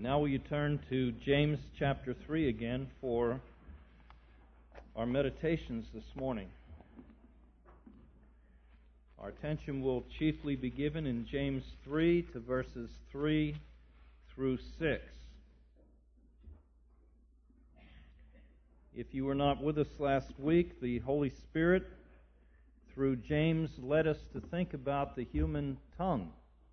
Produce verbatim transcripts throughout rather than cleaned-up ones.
Now will you turn to James chapter three again for our meditations this morning. Our attention will chiefly be given in James three to verses three through six. If you were not with us last week, the Holy Spirit, through James, led us to think about the human tongue.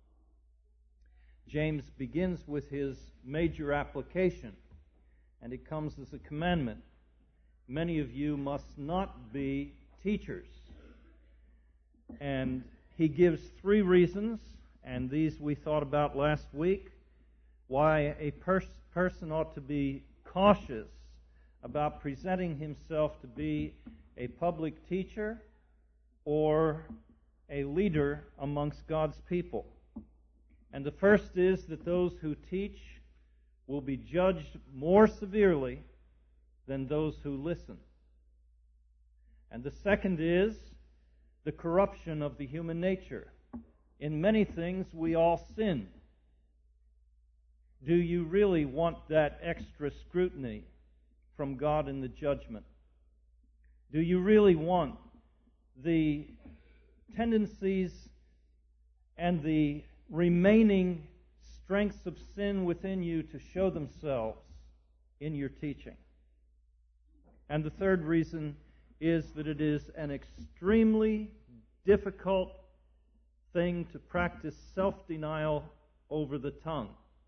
James begins with his major application, and it comes as a commandment. Many of you must not be teachers. And he gives three reasons, and these we thought about last week, why a pers- person ought to be cautious about presenting himself to be a public teacher or a leader amongst God's people. And the first is that those who teach will be judged more severely than those who listen. And the second is the corruption of the human nature. In many things we all sin. Do you really want that extra scrutiny from God in the judgment? Do you really want the tendencies and the remaining strengths of sin within you to show themselves in your teaching? And the third reason is that it is an extremely difficult thing to practice self-denial over the tongue.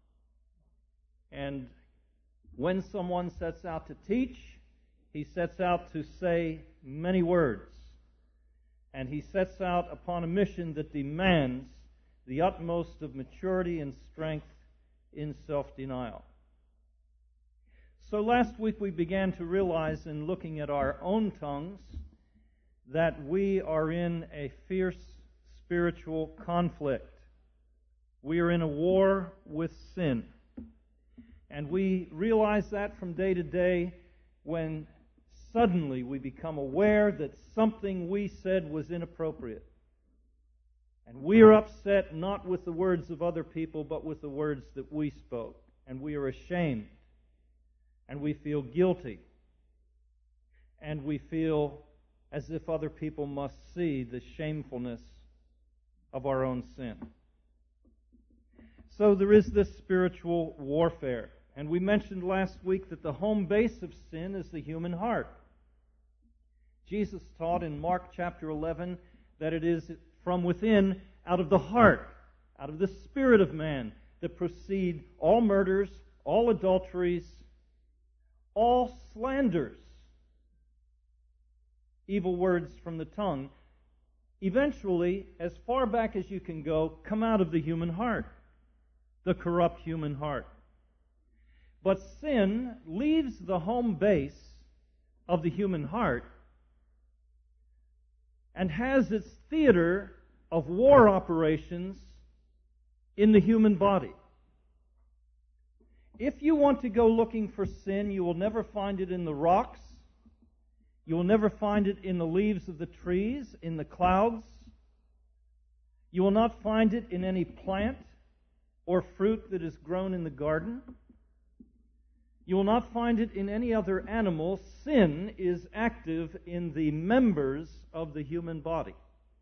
And when someone sets out to teach, he sets out to say many words. And he sets out upon a mission that demands the utmost of maturity and strength in self-denial. So last week we began to realize in looking at our own tongues that we are in a fierce spiritual conflict. We are in a war with sin. And we realize that from day to day when suddenly we become aware that something we said was inappropriate. And we are upset not with the words of other people, but with the words that we spoke. And we are ashamed. And we feel guilty. And we feel as if other people must see the shamefulness of our own sin. So there is this spiritual warfare. And we mentioned last week that the home base of sin is the human heart. Jesus taught in Mark chapter eleven that it is from within, out of the heart, out of the spirit of man, that proceed all murders, all adulteries, all slanders, evil words from the tongue, eventually, as far back as you can go, come out of the human heart, the corrupt human heart. But sin leaves the home base of the human heart and has its theater of war operations in the human body. If you want to go looking for sin, you will never find it in the rocks. You will never find it in the leaves of the trees, in the clouds. You will not find it in any plant or fruit that is grown in the garden. You will not find it in any other animal. Sin is active in the members of the human body.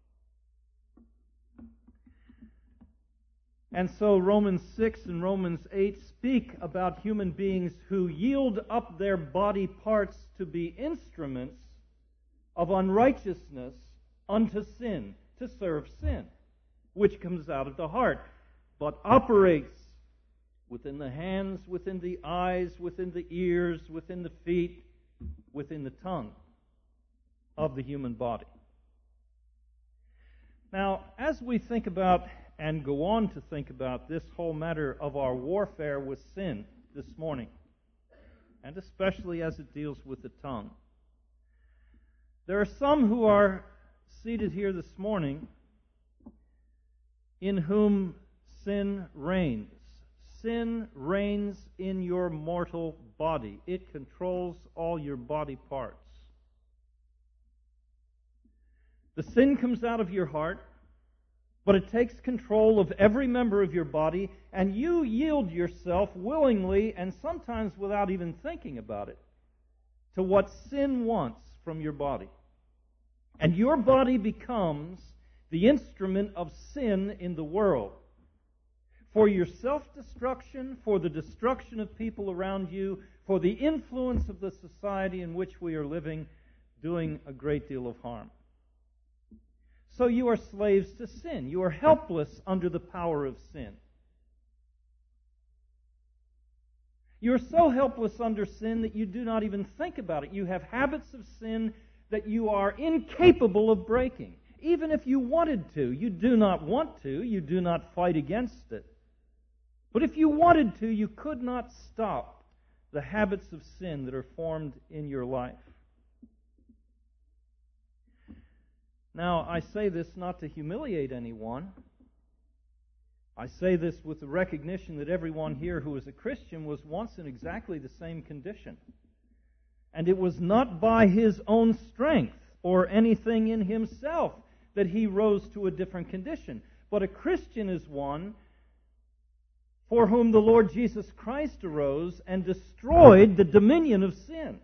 And so Romans six and Romans eight speak about human beings who yield up their body parts to be instruments of unrighteousness unto sin, to serve sin, which comes out of the heart, but operates within the hands, within the eyes, within the ears, within the feet, within the tongue of the human body. Now, as we think about and go on to think about this whole matter of our warfare with sin this morning, and especially as it deals with the tongue, there are some who are seated here this morning in whom sin reigns. Sin reigns in your mortal body. It controls all your body parts. The sin comes out of your heart. But it takes control of every member of your body, and you yield yourself willingly, and sometimes without even thinking about it, to what sin wants from your body. And your body becomes the instrument of sin in the world. For your self-destruction, for the destruction of people around you, for the influence of the society in which we are living, doing a great deal of harm. So you are slaves to sin. You are helpless under the power of sin. You are so helpless under sin that you do not even think about it. You have habits of sin that you are incapable of breaking. Even if you wanted to, you do not want to. You do not fight against it. But if you wanted to, you could not stop the habits of sin that are formed in your life. Now, I say this not to humiliate anyone. I say this with the recognition that everyone here who is a Christian was once in exactly the same condition. And it was not by his own strength or anything in himself that he rose to a different condition. But a Christian is one for whom the Lord Jesus Christ arose and destroyed the dominion of sin.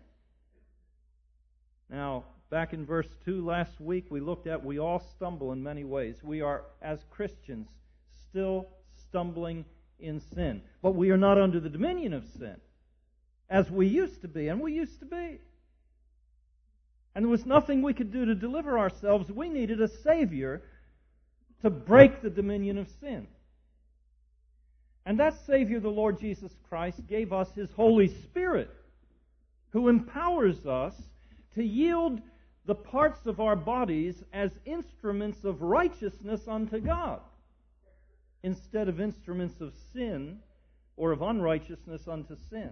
Now, back in verse two last week, we looked at we all stumble in many ways. We are, as Christians, still stumbling in sin. But we are not under the dominion of sin, as we used to be, and we used to be. And there was nothing we could do to deliver ourselves. We needed a Savior to break the dominion of sin. And that Savior, the Lord Jesus Christ, gave us His Holy Spirit, who empowers us to yield the parts of our bodies as instruments of righteousness unto God, instead of instruments of sin or of unrighteousness unto sin.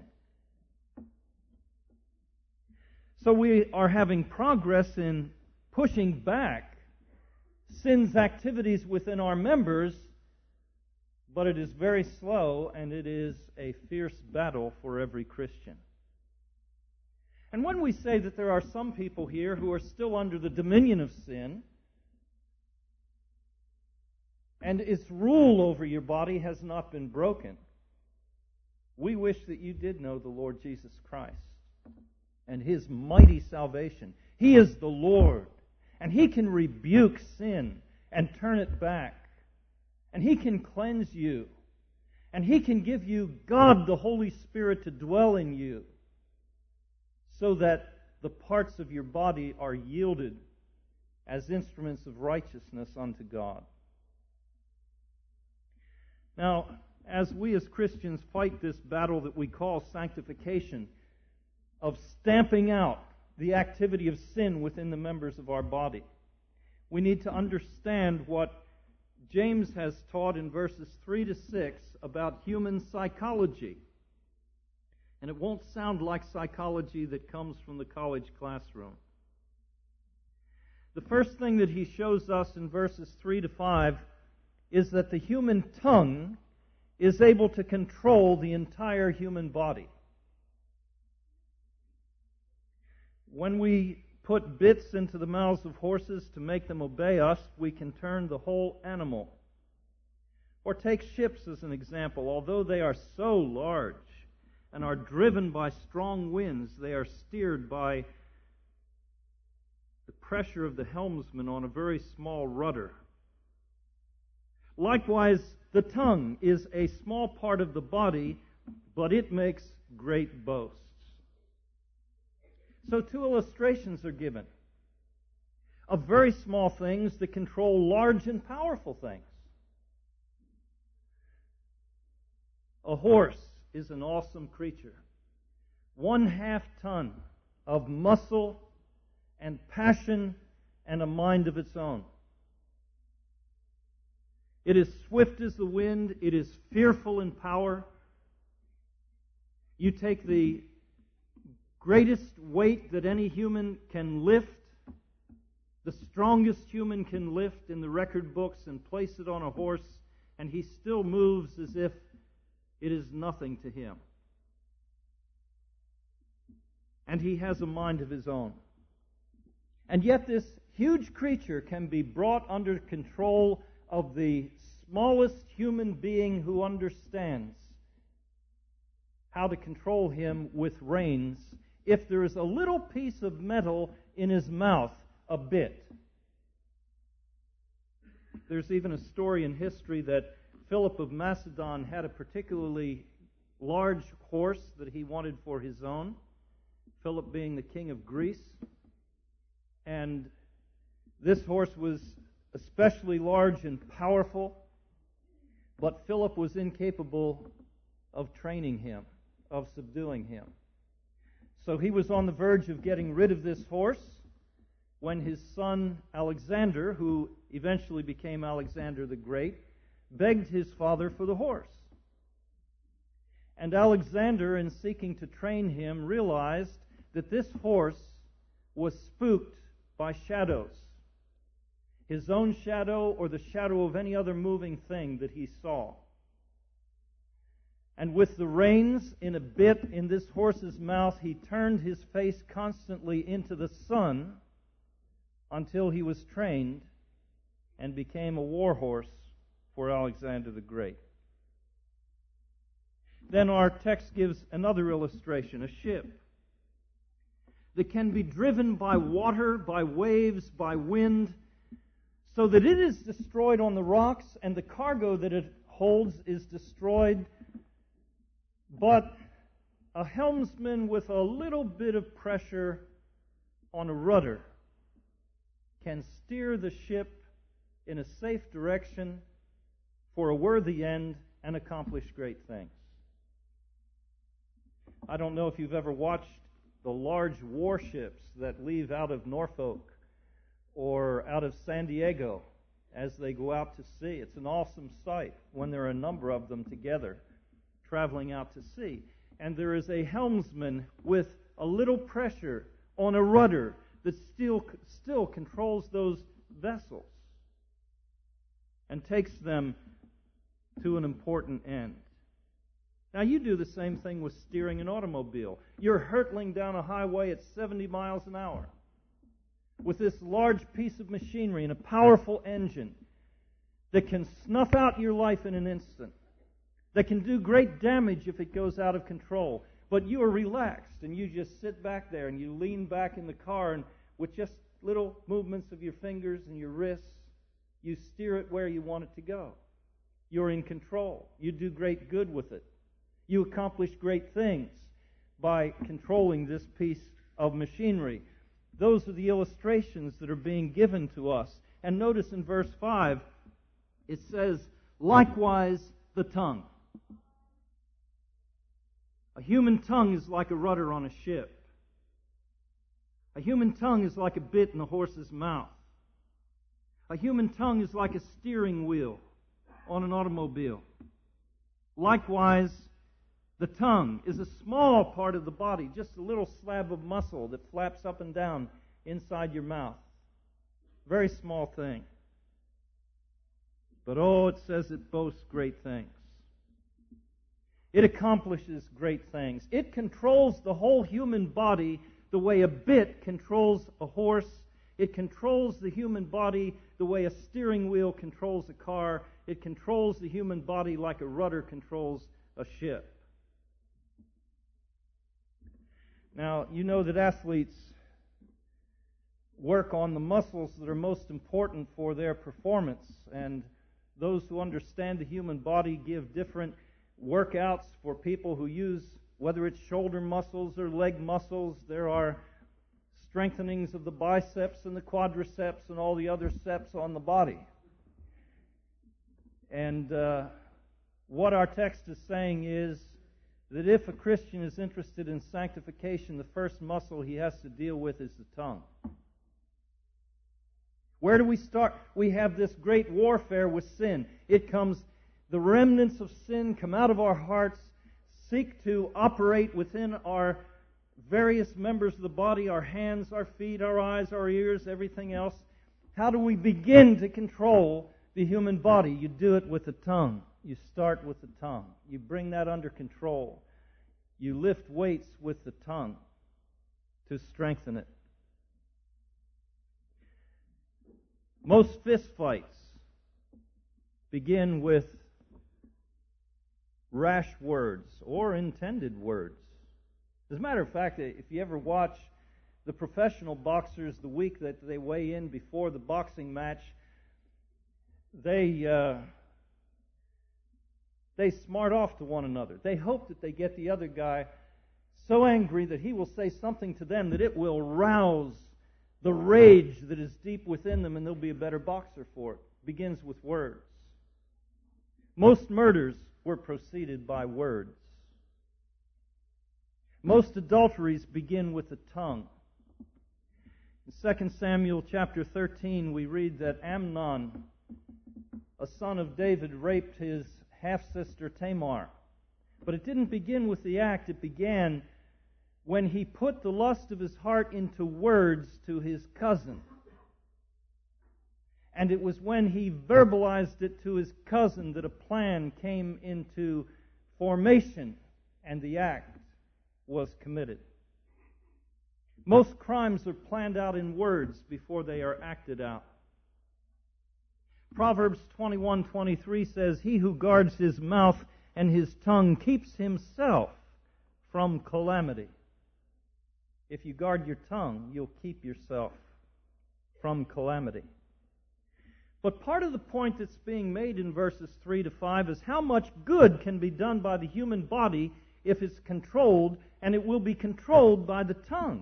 So we are having progress in pushing back sin's activities within our members, but it is very slow, and it is a fierce battle for every Christian. And when we say that there are some people here who are still under the dominion of sin, and its rule over your body has not been broken, we wish that you did know the Lord Jesus Christ and His mighty salvation. He is the Lord, and He can rebuke sin and turn it back. And He can cleanse you. And He can give you God, the Holy Spirit, to dwell in you, so that the parts of your body are yielded as instruments of righteousness unto God. Now, as we as Christians fight this battle that we call sanctification, of stamping out the activity of sin within the members of our body, we need to understand what James has taught in verses three to six about human psychology. And it won't sound like psychology that comes from the college classroom. The first thing that he shows us in verses three to five is that the human tongue is able to control the entire human body. When we put bits into the mouths of horses to make them obey us, we can turn the whole animal. Or take ships as an example. Although they are so large and are driven by strong winds, they are steered by the pressure of the helmsman on a very small rudder. Likewise, the tongue is a small part of the body, but it makes great boasts. So two illustrations are given of very small things that control large and powerful things. A horse is an awesome creature. One half ton of muscle and passion and a mind of its own. It is swift as the wind. It is fearful in power. You take the greatest weight that any human can lift, the strongest human can lift in the record books, and place it on a horse, and he still moves as if it is nothing to him. And he has a mind of his own. And yet this huge creature can be brought under control of the smallest human being who understands how to control him with reins if there is a little piece of metal in his mouth, a bit. There's even a story in history that Philip of Macedon had a particularly large horse that he wanted for his own, Philip being the king of Greece. And this horse was especially large and powerful, but Philip was incapable of training him, of subduing him. So he was on the verge of getting rid of this horse when his son Alexander, who eventually became Alexander the Great, begged his father for the horse. And Alexander, in seeking to train him, realized that this horse was spooked by shadows, his own shadow or the shadow of any other moving thing that he saw. And with the reins in a bit in this horse's mouth, he turned his face constantly into the sun until he was trained and became a war horse for Alexander the Great. Then our text gives another illustration, a ship that can be driven by water, by waves, by wind, so that it is destroyed on the rocks and the cargo that it holds is destroyed. But a helmsman with a little bit of pressure on a rudder can steer the ship in a safe direction for a worthy end and accomplish great things. I don't know if you've ever watched the large warships that leave out of Norfolk or out of San Diego as they go out to sea. It's an awesome sight when there are a number of them together traveling out to sea. And there is a helmsman with a little pressure on a rudder that still, still controls those vessels and takes them to an important end. Now, you do the same thing with steering an automobile. You're hurtling down a highway at seventy miles an hour with this large piece of machinery and a powerful engine that can snuff out your life in an instant, that can do great damage if it goes out of control. But you are relaxed, and you just sit back there, and you lean back in the car, and with just little movements of your fingers and your wrists, you steer it where you want it to go. You're in control. You do great good with it. You accomplish great things by controlling this piece of machinery. Those are the illustrations that are being given to us. And notice in verse five, it says, likewise the tongue. A human tongue is like a rudder on a ship. A human tongue is like a bit in a horse's mouth. A human tongue is like a steering wheel on an automobile. Likewise, the tongue is a small part of the body, just a little slab of muscle that flaps up and down inside your mouth. Very small thing. But oh, it says it boasts great things. It accomplishes great things. It controls the whole human body the way a bit controls a horse. It controls the human body the way a steering wheel controls a car. It controls the human body like a rudder controls a ship. Now, you know that athletes work on the muscles that are most important for their performance, and those who understand the human body give different workouts for people who use, whether it's shoulder muscles or leg muscles. There are strengthenings of the biceps and the quadriceps and all the other ceps on the body. And uh, what our text is saying is that if a Christian is interested in sanctification, the first muscle he has to deal with is the tongue. Where do we start? We have this great warfare with sin. It comes, the remnants of sin come out of our hearts, seek to operate within our various members of the body, our hands, our feet, our eyes, our ears, everything else. How do we begin to control the human body? You do it with the tongue. You start with the tongue. You bring that under control. You lift weights with the tongue to strengthen it. Most fist fights begin with rash words or intended words. As a matter of fact, if you ever watch the professional boxers the week that they weigh in before the boxing match, they uh, they smart off to one another. They hope that they get the other guy so angry that he will say something to them that it will rouse the rage that is deep within them, and they'll be a better boxer for it. It begins with words. Most murders were preceded by words. Most adulteries begin with the tongue. In Second Samuel chapter thirteen, we read that Amnon, a son of David, raped his half-sister Tamar. But it didn't begin with the act. It began when he put the lust of his heart into words to his cousin. And it was when he verbalized it to his cousin that a plan came into formation and the act was committed. Most crimes are planned out in words before they are acted out. Proverbs twenty-one twenty-three says, "He who guards his mouth and his tongue keeps himself from calamity." If you guard your tongue, you'll keep yourself from calamity. But part of the point that's being made in verses three to five is how much good can be done by the human body if it's controlled, and it will be controlled by the tongue.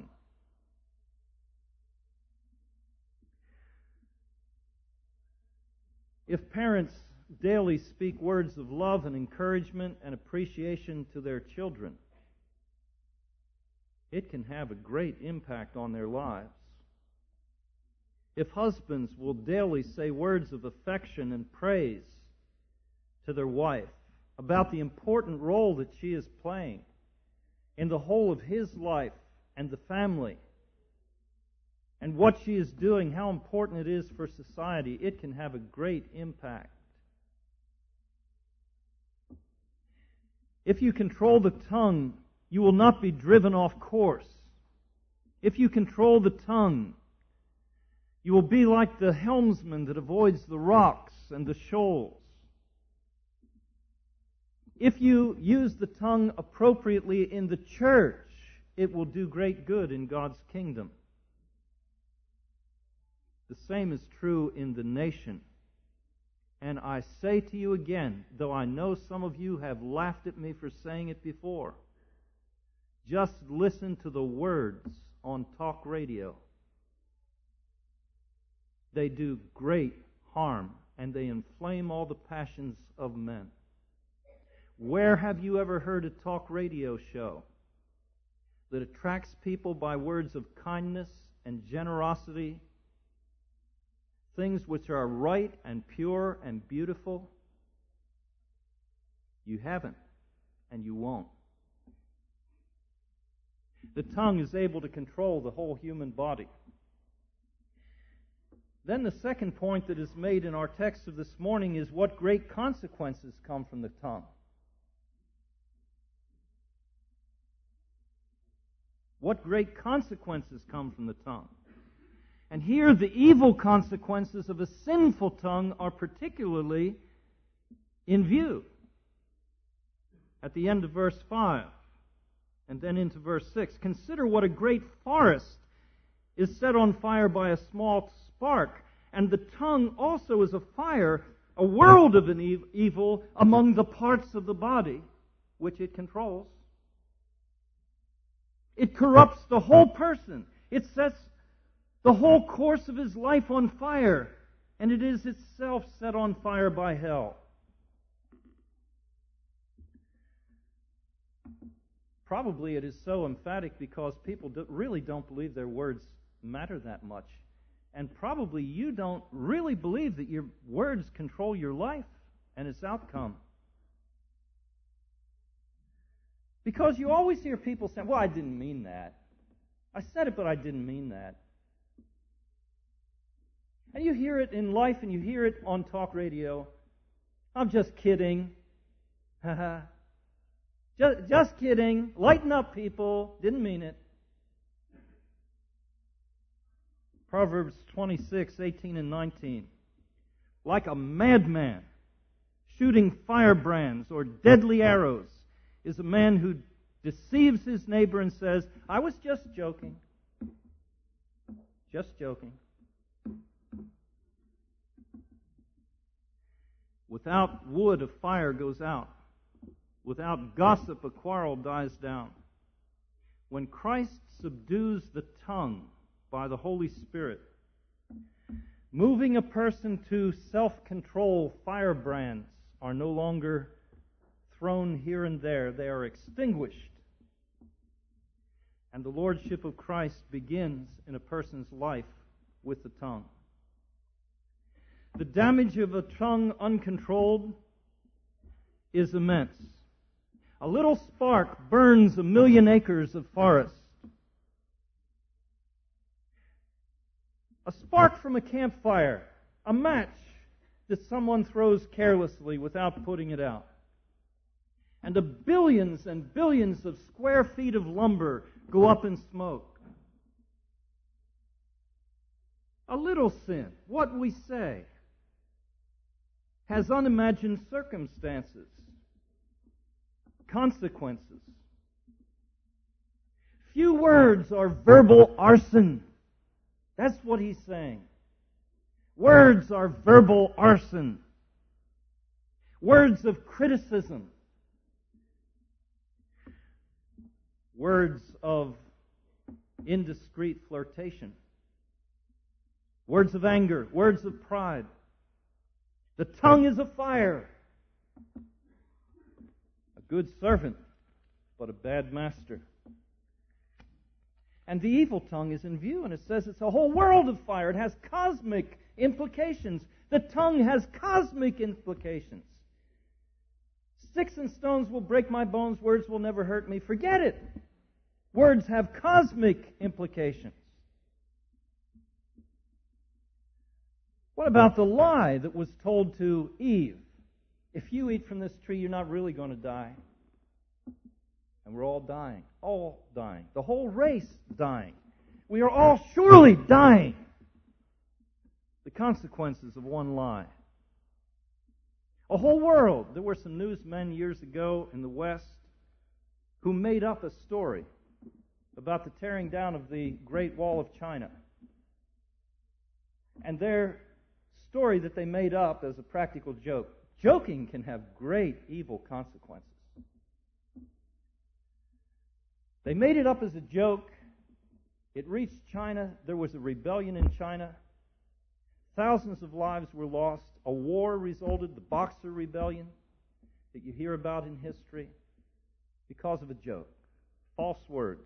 If parents daily speak words of love and encouragement and appreciation to their children, it can have a great impact on their lives. If husbands will daily say words of affection and praise to their wife about the important role that she is playing in the whole of his life and the family, and what she is doing, how important it is for society, it can have a great impact. If you control the tongue, you will not be driven off course. If you control the tongue, you will be like the helmsman that avoids the rocks and the shoals. If you use the tongue appropriately in the church, it will do great good in God's kingdom. The same is true in the nation. And I say to you again, though I know some of you have laughed at me for saying it before, just listen to the words on talk radio. They do great harm, and they inflame all the passions of men. Where have you ever heard a talk radio show that attracts people by words of kindness and generosity, things which are right and pure and beautiful? You haven't, and you won't. The tongue is able to control the whole human body. Then the second point that is made in our text of this morning is what great consequences come from the tongue. What great consequences come from the tongue. And here the evil consequences of a sinful tongue are particularly in view. At the end of verse five, and then into verse six, "Consider what a great forest is set on fire by a small spark, and the tongue also is a fire, a world of an evil among the parts of the body which it controls." It corrupts the whole person. It sets the whole course of his life on fire, and it is itself set on fire by hell. Probably it is so emphatic because people do, really don't believe their words matter that much. And probably you don't really believe that your words control your life and its outcome. Because you always hear people say, "Well, I didn't mean that. I said it, but I didn't mean that." And you hear it in life and you hear it on talk radio. "I'm just kidding. Haha. just, just kidding. Lighten up, people. Didn't mean it." Proverbs twenty-six, eighteen and nineteen. "Like a madman shooting firebrands or deadly arrows is a man who deceives his neighbor and says, I was just joking. Just joking. Without wood, a fire goes out. Without gossip, a quarrel dies down. When Christ subdues the tongue by the Holy Spirit, moving a person to self-control, firebrands are no longer thrown here and there. They are extinguished. And the lordship of Christ begins in a person's life with the tongue. The damage of a tongue uncontrolled is immense. A little spark burns a million acres of forest. A spark from a campfire, a match that someone throws carelessly without putting it out. And the billions and billions of square feet of lumber go up in smoke. A little sin, what we say, has unimagined circumstances, consequences. Few words are verbal arson. That's what he's saying. Words are verbal arson. Words of criticism. Words of indiscreet flirtation. Words of anger. Words of pride. The tongue is a fire. A good servant, but a bad master. And the evil tongue is in view, and it says it's a whole world of fire. It has cosmic implications. The tongue has cosmic implications. Sticks and stones will break my bones, words will never hurt me. Forget it. Words have cosmic implications. What about the lie that was told to Eve? If you eat from this tree, you're not really going to die. And we're all dying. All dying. The whole race dying. We are all surely dying. The consequences of one lie. A whole world. There were some newsmen years ago in the West who made up a story about the tearing down of the Great Wall of China. And their story that they made up as a practical joke. Joking can have great evil consequences. They made it up as a joke. It reached China. There was a rebellion in China. Thousands of lives were lost. A war resulted, the Boxer Rebellion that you hear about in history, because of a joke. False words.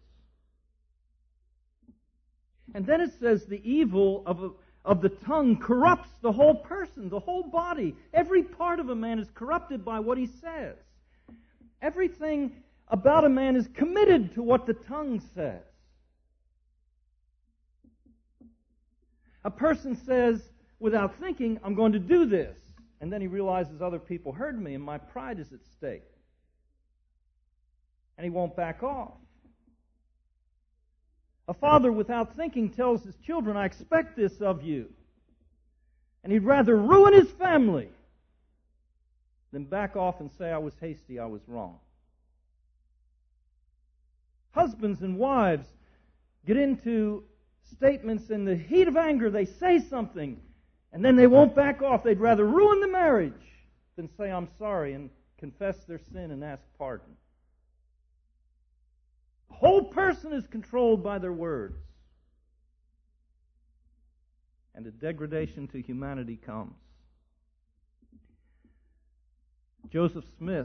And then it says the evil of a of the tongue corrupts the whole person, the whole body. Every part of a man is corrupted by what he says. Everything about a man is committed to what the tongue says. A person says, without thinking, I'm going to do this. And then he realizes other people heard me and my pride is at stake. And he won't back off. A father, without thinking, tells his children, I expect this of you. And he'd rather ruin his family than back off and say, I was hasty, I was wrong. Husbands and wives get into statements in the heat of anger. They say something, and then they won't back off. They'd rather ruin the marriage than say, I'm sorry, and confess their sin and ask pardon. The whole person is controlled by their words. And a degradation to humanity comes. Joseph Smith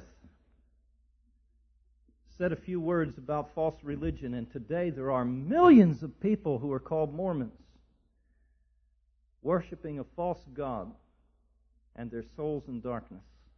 said a few words about false religion, and today there are millions of people who are called Mormons, worshiping a false god, and their souls in darkness.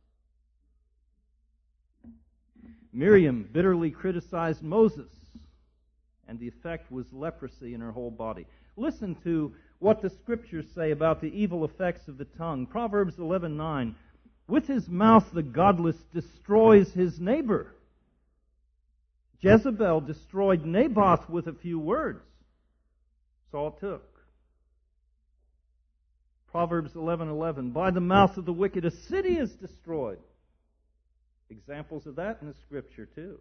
Miriam bitterly criticized Moses, and the effect was leprosy in her whole body. Listen to what the Scriptures say about the evil effects of the tongue. Proverbs eleven nine, with his mouth the godless destroys his neighbor. Jezebel destroyed Naboth with a few words. That's all it took. Proverbs eleven eleven, by the mouth of the wicked a city is destroyed. Examples of that in the Scripture too.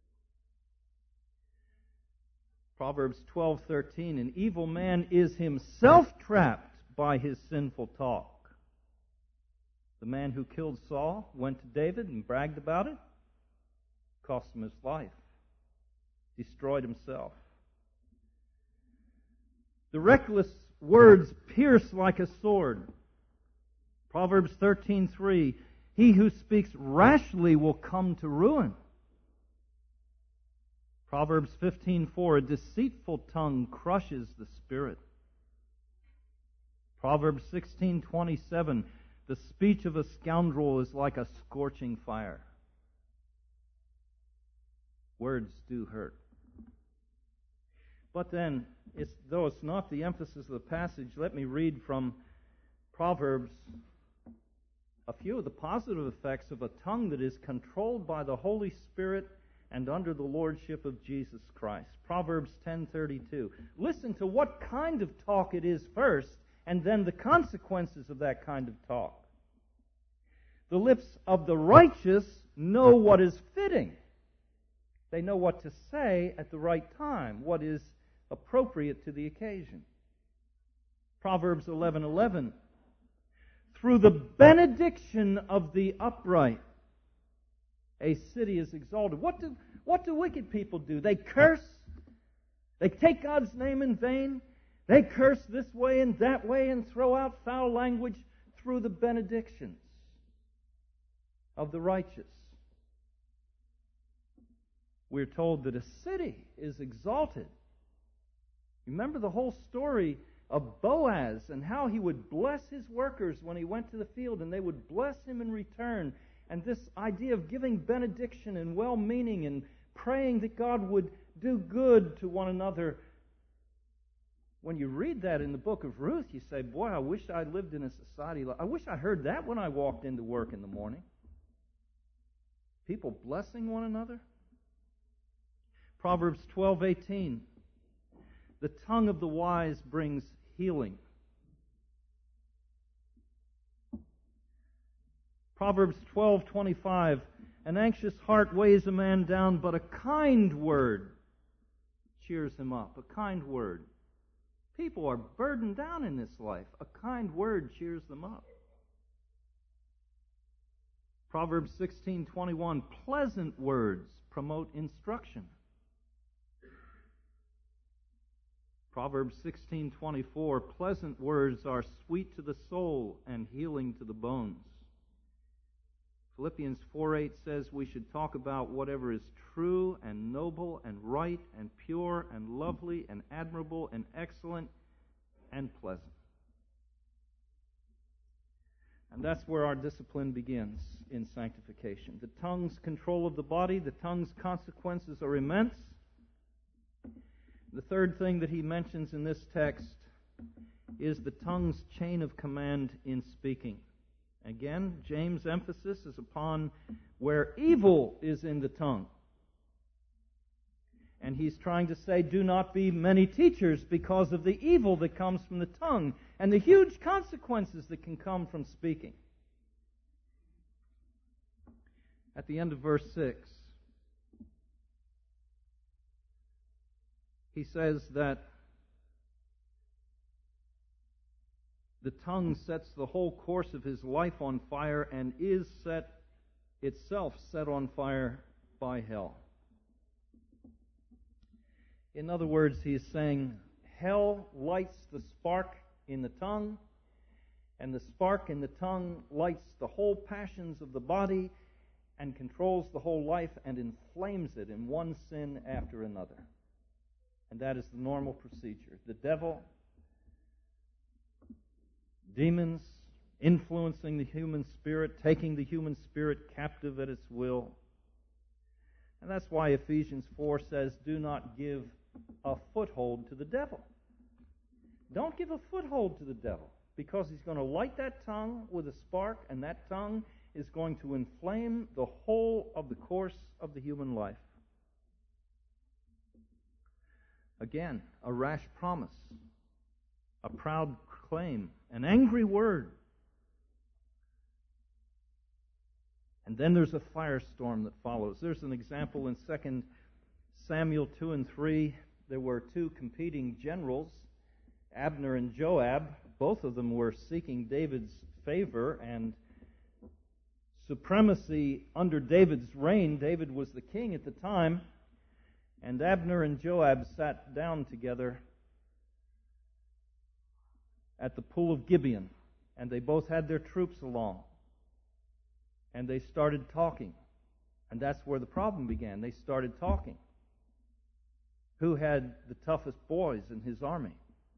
Proverbs twelve thirteen, an evil man is himself trapped by his sinful talk. The man who killed Saul went to David and bragged about it, cost him his life, destroyed himself. The reckless words pierce like a sword. Proverbs thirteen three, he who speaks rashly will come to ruin. Proverbs fifteen four, a deceitful tongue crushes the spirit. Proverbs sixteen twenty-seven, the speech of a scoundrel is like a scorching fire. Words do hurt. But then, it's, though it's not the emphasis of the passage, let me read from Proverbs a few of the positive effects of a tongue that is controlled by the Holy Spirit and under the lordship of Jesus Christ. Proverbs ten thirty-two. Listen to what kind of talk it is first, and then the consequences of that kind of talk. The lips of the righteous know what is fitting. They know what to say at the right time, what is appropriate to the occasion. Proverbs eleven eleven. Through the benediction of the upright, a city is exalted. What do, what do wicked people do? They curse. They take God's name in vain. They curse this way and that way and throw out foul language through the benedictions of the righteous. We're told that a city is exalted. Remember the whole story of Boaz and how he would bless his workers when he went to the field, and they would bless him in return. And this idea of giving benediction and well-meaning and praying that God would do good to one another. When you read that in the book of Ruth, you say, boy, I wish I lived in a society like... I wish I heard that when I walked into work in the morning. People blessing one another. Proverbs twelve eighteen. The tongue of the wise brings healing. Proverbs twelve twenty-five. An anxious heart weighs a man down, but a kind word cheers him up. A kind word. People are burdened down in this life. A kind word cheers them up. Proverbs sixteen twenty-one. Pleasant words promote instruction. Proverbs sixteen twenty-four, pleasant words are sweet to the soul and healing to the bones. Philippians four eight says we should talk about whatever is true and noble and right and pure and lovely and admirable and excellent and pleasant. And that's where our discipline begins in sanctification. The tongue's control of the body, the tongue's consequences are immense. The third thing that he mentions in this text is the tongue's chain of command in speaking. Again, James' emphasis is upon where evil is in the tongue. And he's trying to say, do not be many teachers because of the evil that comes from the tongue and the huge consequences that can come from speaking. At the end of verse six, he says that the tongue sets the whole course of his life on fire and is set itself set on fire by hell. In other words, he is saying hell lights the spark in the tongue, and the spark in the tongue lights the whole passions of the body and controls the whole life and inflames it in one sin after another. And that is the normal procedure. The devil, demons, influencing the human spirit, taking the human spirit captive at its will. And that's why Ephesians four says, do not give a foothold to the devil. Don't give a foothold to the devil, because he's going to light that tongue with a spark, and that tongue is going to inflame the whole of the course of the human life. Again, a rash promise, a proud proclaim an angry word. And then there's a firestorm that follows. There's an example in Second Samuel two and three. There were two competing generals, Abner and Joab. Both of them were seeking David's favor and supremacy under David's reign. David was the king at the time. And Abner and Joab sat down together at the pool of Gibeon. And they both had their troops along. And they started talking. And that's where the problem began. They started talking. Who had the toughest boys in his army?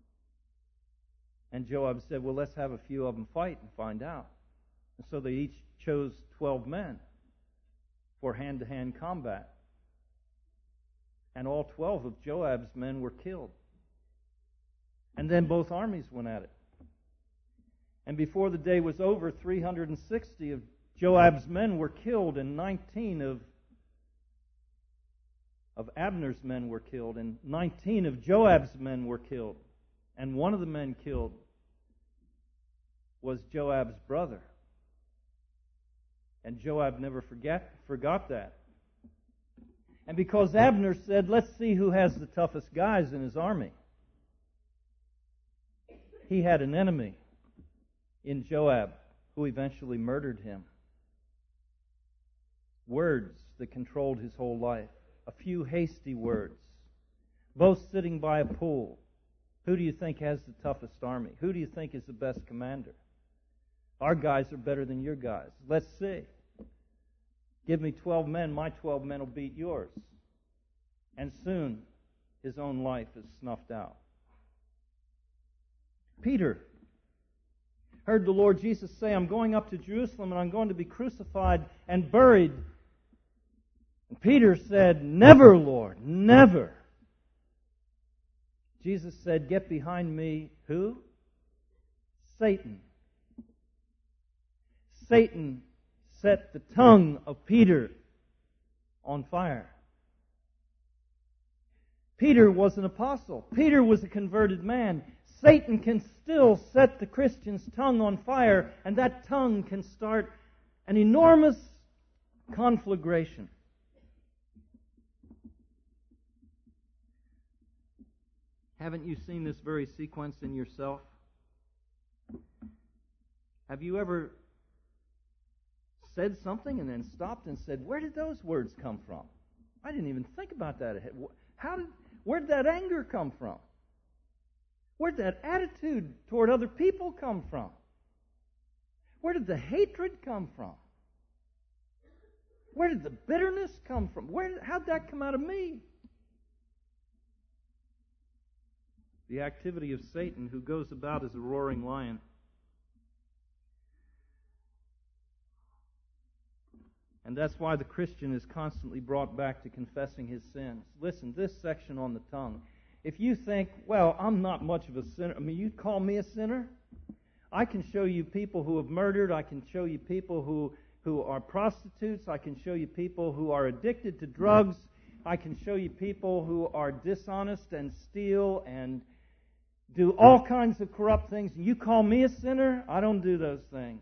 And Joab said, well, let's have a few of them fight and find out. And so they each chose twelve men for hand-to-hand combat. And all twelve of Joab's men were killed. And then both armies went at it. And before the day was over, three hundred sixty of Joab's men were killed, and nineteen of, of Abner's men were killed, and nineteen of Joab's men were killed. And one of the men killed was Joab's brother. And Joab never forget, forgot that. And because Abner said, let's see who has the toughest guys in his army, he had an enemy in Joab who eventually murdered him. Words that controlled his whole life. A few hasty words. Both sitting by a pool. Who do you think has the toughest army? Who do you think is the best commander? Our guys are better than your guys. Let's see. Give me twelve men, my twelve men will beat yours. And soon, his own life is snuffed out. Peter heard the Lord Jesus say, I'm going up to Jerusalem and I'm going to be crucified and buried. And Peter said, never, Lord, never. Jesus said, get behind me, who? Satan. Satan set the tongue of Peter on fire. Peter was an apostle. Peter was a converted man. Satan can still set the Christian's tongue on fire, and that tongue can start an enormous conflagration. Haven't you seen this very sequence in yourself? Have you ever said something and then stopped and said, where did those words come from? I didn't even think about that ahead. How did, where did that anger come from? Where did that attitude toward other people come from? Where did the hatred come from? Where did the bitterness come from? Where, how did that come out of me? The activity of Satan, who goes about as a roaring lion. And that's why the Christian is constantly brought back to confessing his sins. Listen, this section on the tongue. If you think, well, I'm not much of a sinner. I mean, you call me a sinner? I can show you people who have murdered. I can show you people who, who are prostitutes. I can show you people who are addicted to drugs. I can show you people who are dishonest and steal and do all kinds of corrupt things. And you call me a sinner? I don't do those things.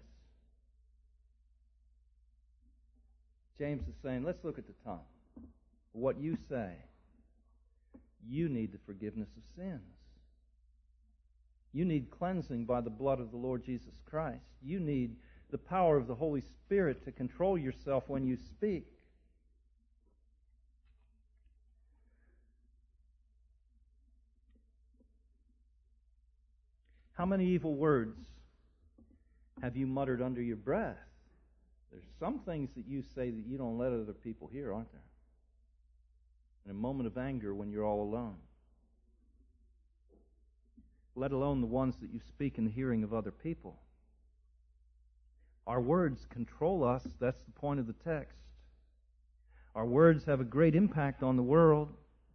James is saying, let's look at the tongue. What you say. You need the forgiveness of sins. You need cleansing by the blood of the Lord Jesus Christ. You need the power of the Holy Spirit to control yourself when you speak. How many evil words have you muttered under your breath? There's some things that you say that you don't let other people hear, aren't there? In a moment of anger when you're all alone. Let alone the ones that you speak in the hearing of other people. Our words control us. That's the point of the text. Our words have a great impact on the world.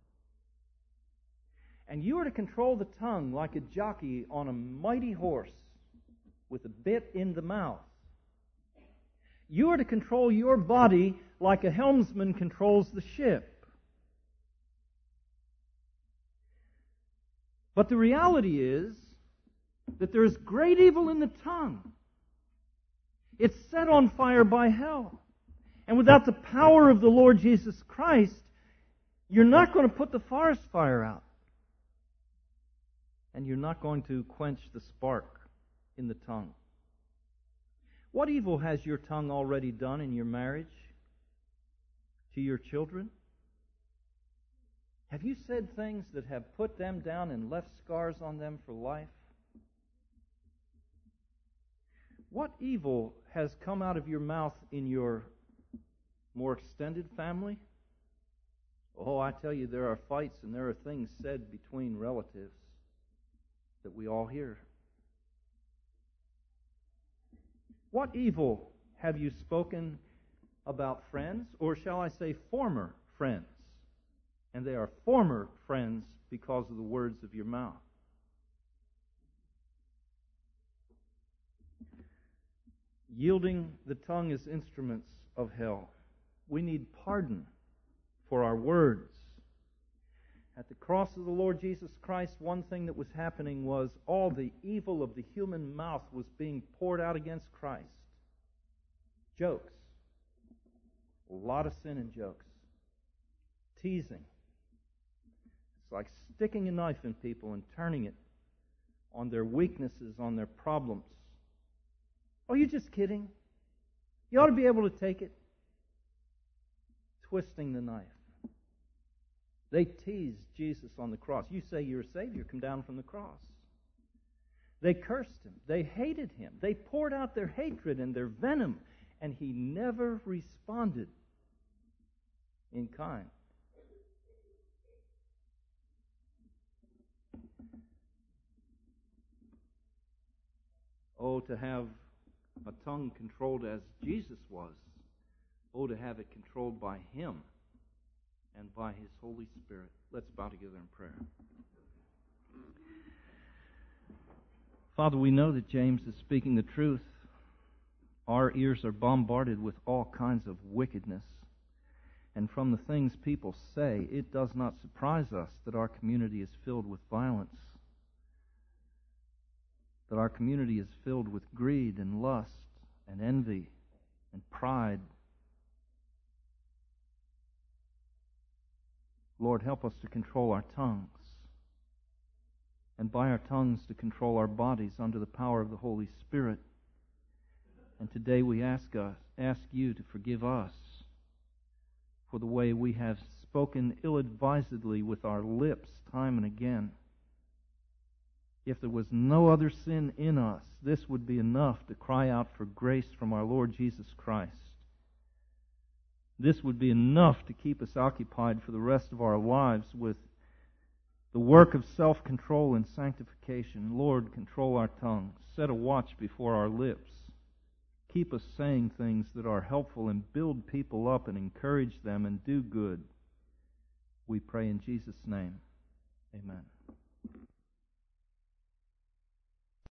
And you are to control the tongue like a jockey on a mighty horse with a bit in the mouth. You are to control your body like a helmsman controls the ship. But the reality is that there is great evil in the tongue. It's set on fire by hell. And without the power of the Lord Jesus Christ, you're not going to put the forest fire out. And you're not going to quench the spark in the tongue. What evil has your tongue already done in your marriage? To your children? Have you said things that have put them down and left scars on them for life? What evil has come out of your mouth in your more extended family? Oh, I tell you, there are fights and there are things said between relatives that we all hear. What evil have you spoken about friends, or shall I say former friends? And they are former friends because of the words of your mouth. Yielding the tongue as instruments of hell. We need pardon for our words. At the cross of the Lord Jesus Christ, one thing that was happening was all the evil of the human mouth was being poured out against Christ. Jokes. A lot of sin in jokes. Teasing. It's like sticking a knife in people and turning it on their weaknesses, on their problems. Oh, you're just kidding. You ought to be able to take it. Twisting the knife. They teased Jesus on the cross. You say you're a Savior, come down from the cross. They cursed Him. They hated Him. They poured out their hatred and their venom, and He never responded in kind. Oh, to have a tongue controlled as Jesus was. Oh, to have it controlled by Him and by His Holy Spirit. Let's bow together in prayer. Father, we know that James is speaking the truth. Our ears are bombarded with all kinds of wickedness. And from the things people say, it does not surprise us that our community is filled with violence. That our community is filled with greed and lust and envy and pride. Lord, help us to control our tongues, and by our tongues to control our bodies under the power of the Holy Spirit. And today we ask us, ask you to forgive us for the way we have spoken ill-advisedly with our lips time and again. If there was no other sin in us, this would be enough to cry out for grace from our Lord Jesus Christ. This would be enough to keep us occupied for the rest of our lives with the work of self-control and sanctification. Lord, control our tongues. Set a watch before our lips. Keep us saying things that are helpful and build people up and encourage them and do good. We pray in Jesus' name. Amen.